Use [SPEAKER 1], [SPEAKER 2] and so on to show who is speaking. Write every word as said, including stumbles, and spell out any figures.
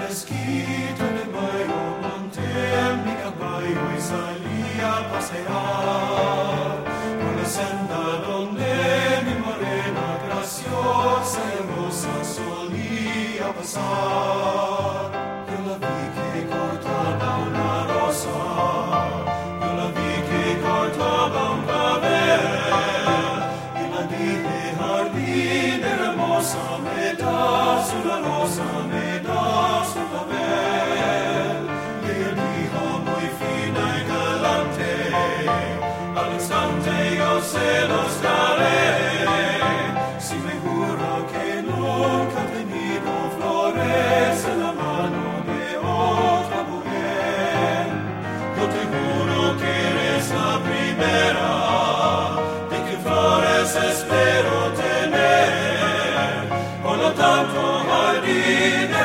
[SPEAKER 1] fresquito de mayo, monté mi caballo y salí a pasear por la senda donde mi morena graciosa y hermosa solía pasar. Yo la vi que cortaba una rosa, yo la vi que cortaba un clavel, y la dije, jardín hermosa, me das una rosa, me das un clavel. Y ella dijo muy fina y galante, al instante yo se los daré, si me juro que nunca he tenido flores en la mano de otra mujer. Yo te juro que eres la primera de que flores espero tener. Por lo tanto, jardín